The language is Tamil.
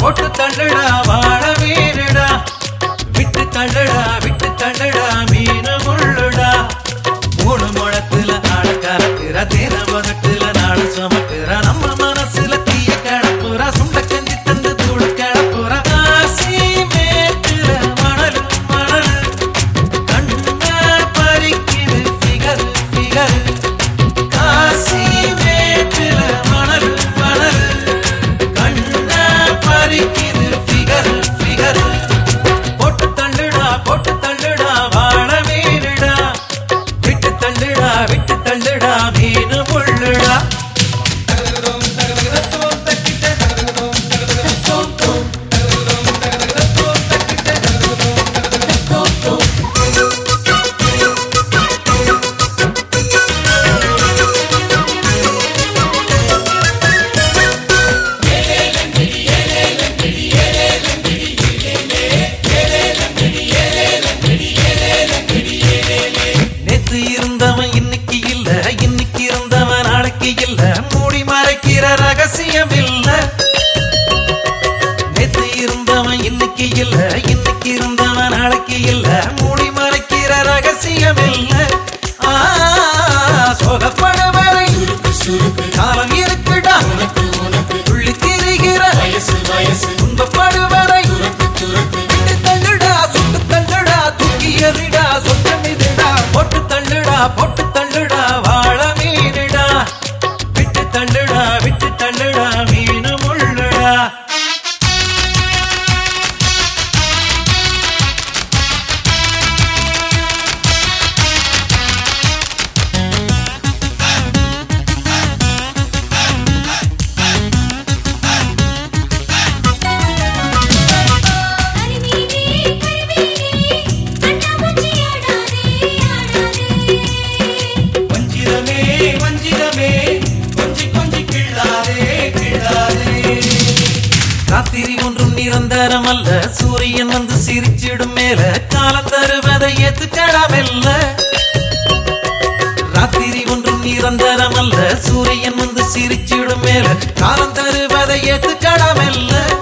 போட்டு தள்ளுடா வாழ மீனுடா விட்டு தள்ளுடா மீன முள்ளுடா மூணு முழத்துல ஆட கலக்குற தேன பதட்டுல நாடு சுமக்குற நம்ம மனசுல தீய கிளப்புற சுண்ட கஞ்சி தந்து தூடு கிளப்புற காசி மேட்டுல மணல் கண்ணா பறிக்குது ஃபிகர் காசி மேட்டுல மணல் கண்ணா பறிக்குது ஃபிகர் போட்டு தள்ளுடா வாழ மீனுடா விட்டு தள்ளுடா மீனு முள்ளுடா நேத்து இருந்தவன் இன்னைக்கு இல்ல இன்னைக்கு இருந்தவன் நாளைக்கு இல்ல மூடி மறைக்கிற ரகசியம் இல்ல நேத்து இருந்தவன் இன்னைக்கு இல்ல இன்னைக்கு இருந்தவன் நாளைக்கு இல்ல மூடி மறைக்கிற ரகசியம் இல்ல சோகப்படுவரை காலம் இருக்குடா துள்ளி திரிகிற துன்பப்படுவரை விட்டு தள்ளுடா சுட்டு தள்ளுடா தூக்கி எறிடா சொத்தம் இதுடா போட்டு தள்ளுடா வாழ மீனுடா விட்டு தள்ளுடா மீனு முள்ளுடா வஞ்சிரமே கொஞ்சி கிள்ளாதே ராத்திரி ஒன்றும் நிரந்தரம் அல்ல சூரியன் வந்து சிரிச்சிடும் மேல காலம் தருவதை ஏத்துக்கடாமெல்ல ராத்திரி ஒன்றும் நிரந்தரம் அல்ல சூரியன் வந்து சிரிச்சிடும் மேல காலம் தருவதை ஏத்துக்கடாமெல்ல